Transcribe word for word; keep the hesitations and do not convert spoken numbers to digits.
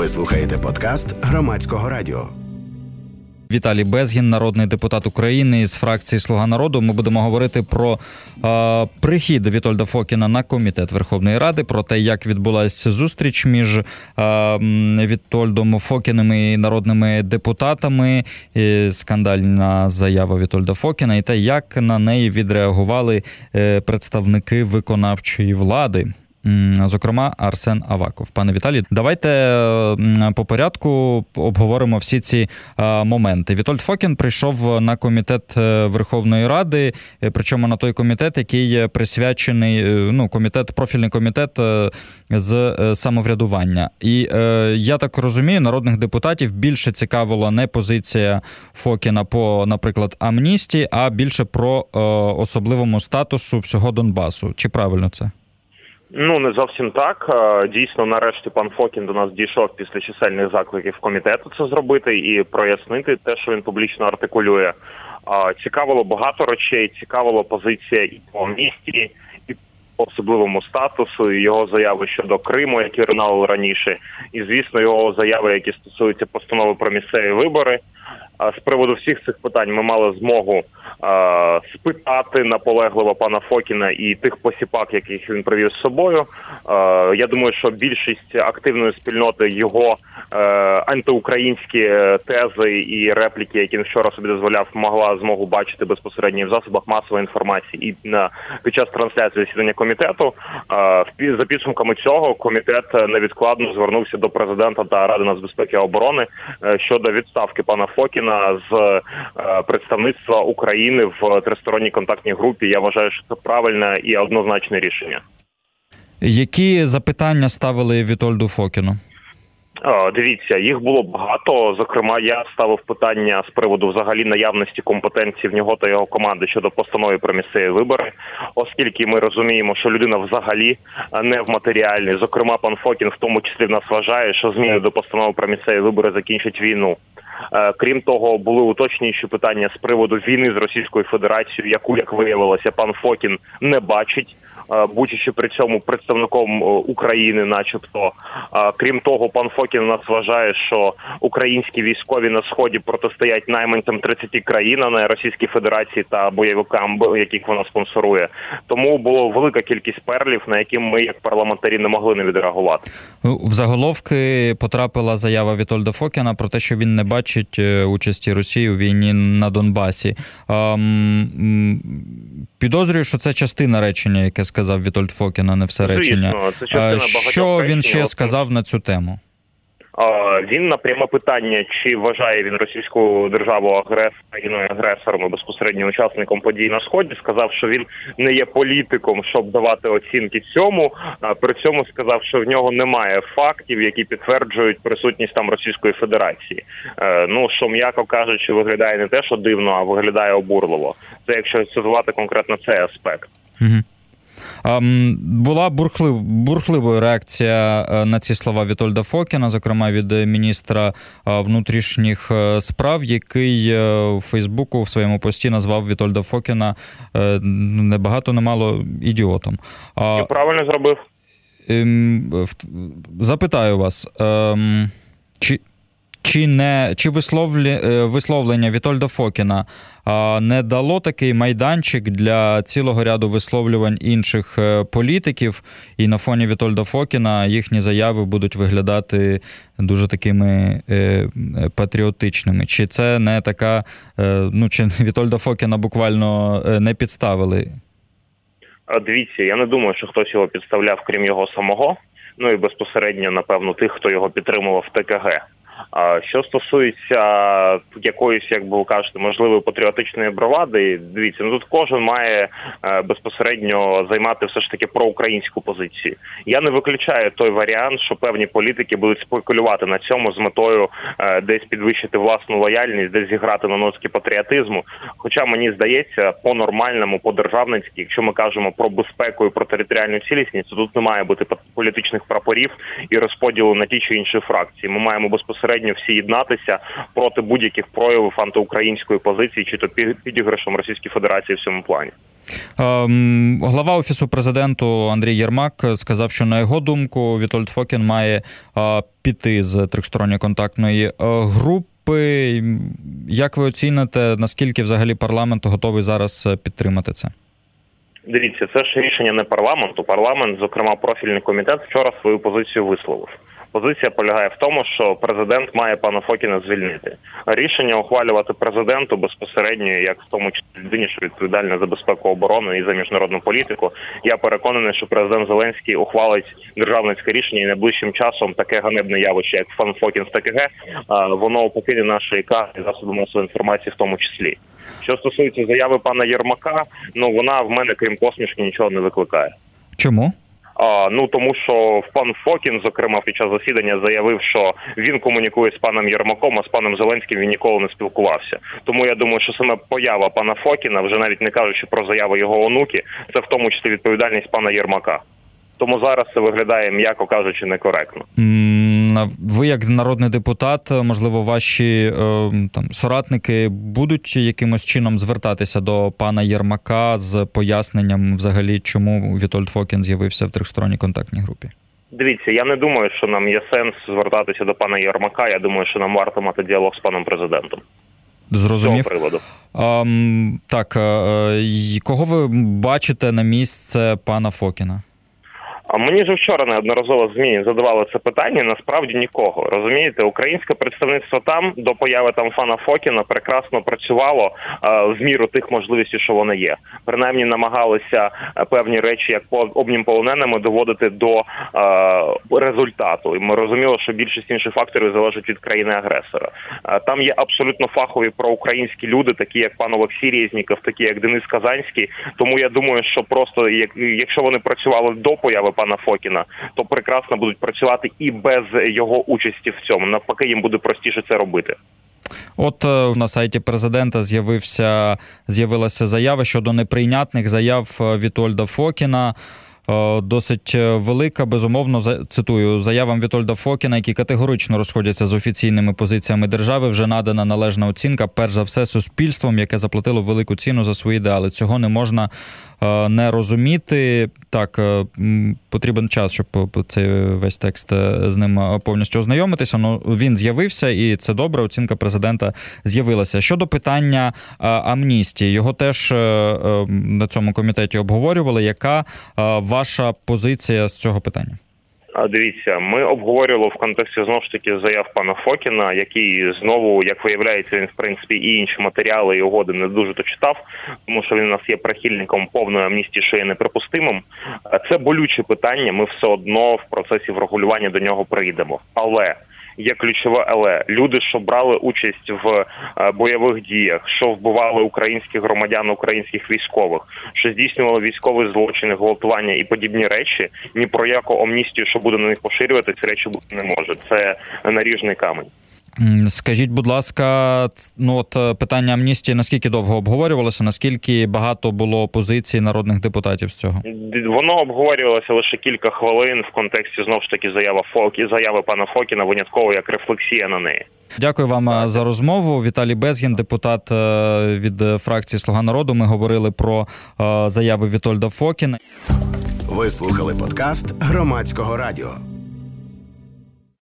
Ви слухаєте подкаст Громадського радіо. Віталій Безгін, народний депутат України з фракції «Слуга народу». Ми будемо говорити про е, прихід Вітольда Фокіна на комітет Верховної Ради, про те, як відбулася зустріч між е, Вітольдом Фокіним і народними депутатами, і скандальна заява Вітольда Фокіна, і те, як на неї відреагували е, представники виконавчої влади. Зокрема, Арсен Аваков. Пане Віталій, давайте по порядку обговоримо всі ці моменти. Вітольд Фокін прийшов на комітет Верховної Ради, причому на той комітет, який присвячений, ну, комітет, профільний комітет з самоврядування. І я так розумію, народних депутатів більше цікавила не позиція Фокіна по, наприклад, амністії, а більше про особливому статусу всього Донбасу. Чи правильно це? Ну, не зовсім так. Дійсно, нарешті пан Фокін до нас дійшов після чисельних закликів комітету це зробити і прояснити те, що він публічно артикулює. Цікавило багато речей, цікавила позиція і по амністії, і по особливому статусу, і його заяви щодо Криму, які лунали раніше, і, звісно, його заяви, які стосуються постанови про місцеві вибори. З приводу всіх цих питань ми мали змогу е, спитати наполегливо пана Фокіна і тих посіпак, яких він привів з собою. Е, я думаю, що більшість активної спільноти його е, антиукраїнські тези і репліки, які він вчора собі дозволяв, могла змогу бачити безпосередньо в засобах масової інформації і на, під час трансляції засідання комітету. Е, за підсумками цього комітет невідкладно звернувся до президента та Ради нацбезпеки і оборони е, щодо відставки пана Фокіна з представництва України в тристоронній контактній групі. Я вважаю, що це правильне і однозначне рішення. Які запитання ставили Вітольду Фокіну? О, дивіться, їх було багато. Зокрема, я ставив питання з приводу взагалі наявності компетенції в нього та його команди щодо постанови про місцеві вибори, оскільки ми розуміємо, що людина взагалі не в матеріальній. Зокрема, пан Фокін в тому числі в нас вважає, що зміни до постанови про місцеві вибори закінчать війну. Крім того, були уточнюючі питання з приводу війни з Російською Федерацією, яку, як виявилося, пан Фокін не бачить, будучи при цьому представником України начебто. Крім того, пан Фокін нас вважає, що українські військові на Сході протистоять найманцям тридцяти країн, а не Російській Федерації та бойовикам, яких вона спонсорує. Тому була велика кількість перлів, на які ми, як парламентарі, не могли не відреагувати. В заголовки потрапила заява Вітольда Фокіна про те, що він не бачить участі Росії у війні на Донбасі. Підозрюю, що це частина речення, яке сказав Вітольд Фокін, а не все речення. Звісно, що він ще сказав на цю тему? Він на пряме питання, чи вважає він російську державу країною агресором і безпосередньо учасником подій на Сході, сказав, що він не є політиком, щоб давати оцінки цьому. При цьому сказав, що в нього немає фактів, які підтверджують присутність там Російської Федерації. Ну, що, м'яко кажучи, виглядає не те, що дивно, а виглядає обурливо. Це якщо цитувати конкретно цей аспект. Угу. Була бурхлив, бурхливою реакція на ці слова Вітольда Фокіна, зокрема від міністра внутрішніх справ, який у Фейсбуку в своєму пості назвав Вітольда Фокіна не багато, не мало ідіотом. Я правильно зробив. Запитаю вас, чи... Чи не чи висловлі, висловлення Вітольда Фокіна а, не дало такий майданчик для цілого ряду висловлювань інших політиків, і на фоні Вітольда Фокіна їхні заяви будуть виглядати дуже такими е, патріотичними? Чи це не така, е, ну, чи Вітольда Фокіна буквально не підставили? Дивіться, я не думаю, що хтось його підставляв, крім його самого, ну і безпосередньо, напевно, тих, хто його підтримував в ТКГ. Що стосується якоїсь, як би ви кажете, можливої патріотичної бравади, дивіться, ну тут кожен має безпосередньо займати все ж таки проукраїнську позицію. Я не виключаю той варіант, що певні політики будуть спекулювати на цьому з метою десь підвищити власну лояльність, десь зіграти на нотки патріотизму. Хоча мені здається, по-нормальному, по-державницьки, якщо ми кажемо про безпеку і про територіальну цілісність, то тут не має бути політичних прапорів і розподілу на ті чи інші фракції. Ми маємо безпосередньо всі єднатися проти будь-яких проявів антиукраїнської позиції, чи то підіграшем Російської Федерації в цьому плані. Ем, глава Офісу президенту Андрій Єрмак сказав, що на його думку Вітольд Фокін має е, піти з тристоронньої контактної е, групи. Як ви оціните, наскільки взагалі парламент готовий зараз підтримати це? Дивіться, це ж рішення не парламенту. Парламент, зокрема профільний комітет, вчора свою позицію висловив. Позиція полягає в тому, що президент має пана Фокіна звільнити. Рішення ухвалювати президенту безпосередньо, як в тому числі людині, що відповідальна за безпеку оборони і за міжнародну політику. Я переконаний, що президент Зеленський ухвалить державницьке рішення і найближчим часом таке ганебне явище, як пан Фокін з ТКГ, воно опокине нашої карти, засоби масової інформації в тому числі. Що стосується заяви пана Єрмака, ну вона в мене, крім посмішки, нічого не викликає. Чому? А, ну, тому що пан Фокін, зокрема, під час засідання заявив, що він комунікує з паном Єрмаком, а з паном Зеленським він ніколи не спілкувався. Тому я думаю, що саме поява пана Фокіна, вже навіть не кажучи про заяви його онуки, це в тому числі відповідальність пана Єрмака. Тому зараз це виглядає, м'яко кажучи, некоректно. Ви як народний депутат, можливо, ваші там соратники будуть якимось чином звертатися до пана Єрмака з поясненням взагалі, чому Вітольд Фокін з'явився в тристоронній контактній групі? Дивіться, я не думаю, що нам є сенс звертатися до пана Єрмака. Я думаю, що нам варто мати діалог з паном президентом. Зрозумів. З цього приводу. А, так, кого ви бачите на місце пана Фокіна? А мені ж вчора неодноразово ЗМІ задавали це питання, насправді нікого. Розумієте, українське представництво там, до появи там пана Фокіна, прекрасно працювало а, в міру тих можливостей, що вони є. Принаймні намагалися а, певні речі, як по обмін полоненими, доводити до а, результату. І ми розуміли, що більшість інших факторів залежить від країни-агресора. А, там є абсолютно фахові проукраїнські люди, такі як пан Олексій Резніков, такі як Денис Казанський. Тому я думаю, що просто, як, якщо вони працювали до появи пана Фокіна, то прекрасно будуть працювати і без його участі в цьому. Навпаки, їм буде простіше це робити. От на сайті президента з'явився, з'явилася заява щодо неприйнятних заяв Вітольда Фокіна. Досить велика, безумовно, цитую, заявам Вітольда Фокіна, які категорично розходяться з офіційними позиціями держави, вже надана належна оцінка, перш за все, суспільством, яке заплатило велику ціну за свої ідеали. Цього не можна не розуміти. Так, потрібен час, щоб цей весь текст з ним повністю ознайомитися. Ну, він з'явився, і це добре, оцінка президента з'явилася. Щодо питання амністії, його теж на цьому комітеті обговорювали. Яка ваша позиція з цього питання? Дивіться, ми обговорювали в контексті, знову ж таки, заяв пана Фокіна, який знову, як виявляється, він, в принципі, і інші матеріали і угоди не дуже то читав, тому що він у нас є прихильником повної амністії, що є неприпустимим. Це болюче питання, ми все одно в процесі врегулювання до нього прийдемо. Але є ключове але. Люди, що брали участь в бойових діях, що вбивали українських громадян, українських військових, що здійснювали військові злочини, гвалтування і подібні речі, ні про яку амністію, що буде на них поширювати, ці речі бути не може. Це наріжний камінь. Скажіть, будь ласка, ну от питання амністії наскільки довго обговорювалося, наскільки багато було позицій народних депутатів з цього? Воно обговорювалося лише кілька хвилин в контексті, знову ж таки, заяви, Фокі, заяви пана Фокіна, винятково як рефлексія на неї. Дякую вам за розмову. Віталій Безгін, депутат від фракції «Слуга народу». Ми говорили про заяви Вітольда Фокіна. Ви слухали подкаст Громадського радіо.